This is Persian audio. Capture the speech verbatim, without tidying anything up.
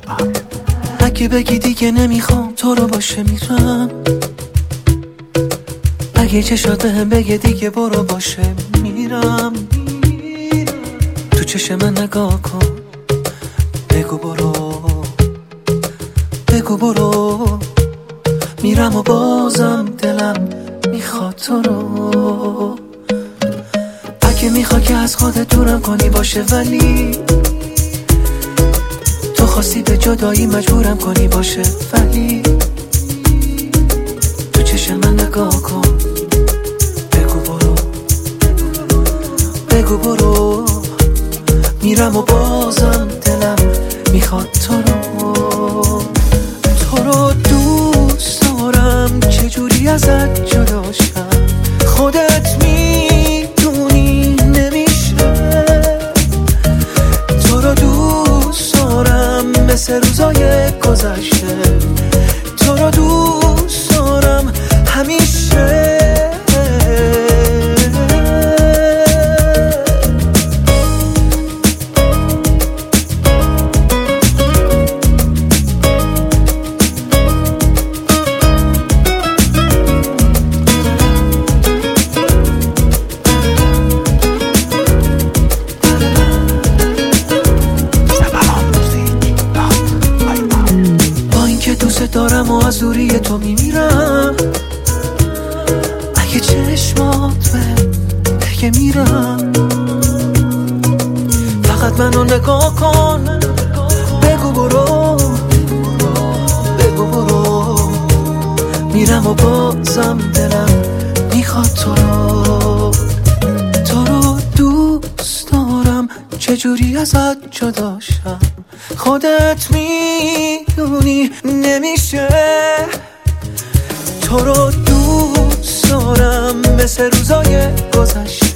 اگه بگی دیگه نمیخوام تو رو باشه میرم، اگه چشات بهم بگه دیگه برو باشه میرم، تو چشم من نگاه کن بگو برو، بگو برو، میرم و بازم دلم میخواد تو رو. اگه میخواد که از خودت دورم کنی باشه، ولی تو خواستی به جدایی مجبورم کنی باشه، ولی تو چشم من نگاه کن بگو برو، بگو برو، میرم و بازم دلم میخواد تو رو. تو رو دوست دارم چجوری ازت جدا شم، خودت میدونی نمیشه. تو رو دوست دارم مثل روزای گذشته، تو رو دوست دارم همیشه. دوست دارم و از دوری تو میمیرم، اگه چشمات به دیگه میرم، فقط منو نگاه کن بگو برو، بگو برو، میرم و بازم دلم میخواد تو رو. تو رو دوست دارم چجوری ازت جدا شم، خودت میدونی نمیشه. تو رو دوست دارم مثل روزای گذشته،